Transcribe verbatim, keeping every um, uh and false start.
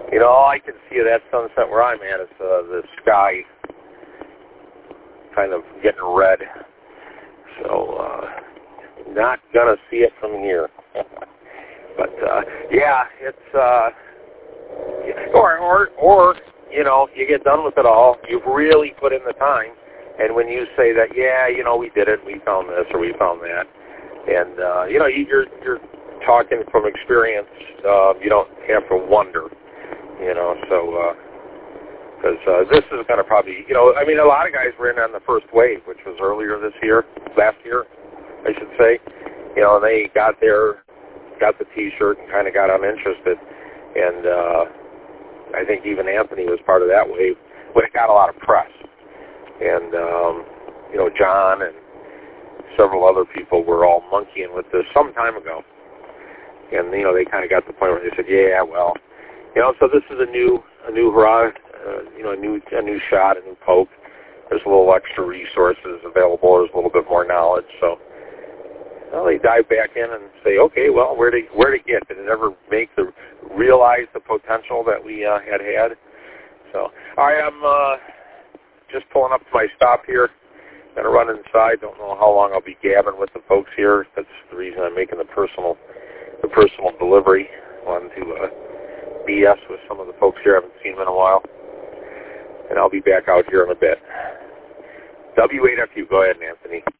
You know, all I can see of that sunset where I'm at is uh, the sky kind of getting red. So, uh, not going to see it from here. But, uh, yeah, it's, uh, or, or, or, you know, you get done with it all. You've really put in the time. And when you say that, yeah, you know, we did it, we found this or we found that. And, uh, you know, you're, you're talking from experience. Uh, you don't have to wonder, you know, so, because uh, uh, this is going to probably, you know, I mean, a lot of guys were in on the first wave, which was earlier this year, last year, I should say. You know, and they got there, got the T-shirt and kind of got uninterested. And uh, I think even Anthony was part of that wave, but it got a lot of press. And, um, you know, John and several other people were all monkeying with this some time ago. And, you know, they kind of got to the point where they said, yeah, well, you know, so this is a new, a new hurrah, uh, you know, a new, a new shot, a new poke. There's a little extra resources available. There's a little bit more knowledge. So, well, they dive back in and say, okay, well, where to, where to get? Did it ever make the, realize the potential that we uh, had had? So, all right, I'm uh, just pulling up to my stop here. Going to run inside. Don't know how long I'll be gabbing with the folks here. That's the reason I'm making the personal the personal delivery. Wanted to uh, B S with some of the folks here. I haven't seen them in a while. And I'll be back out here in a bit. W eight F U. Go ahead, Anthony.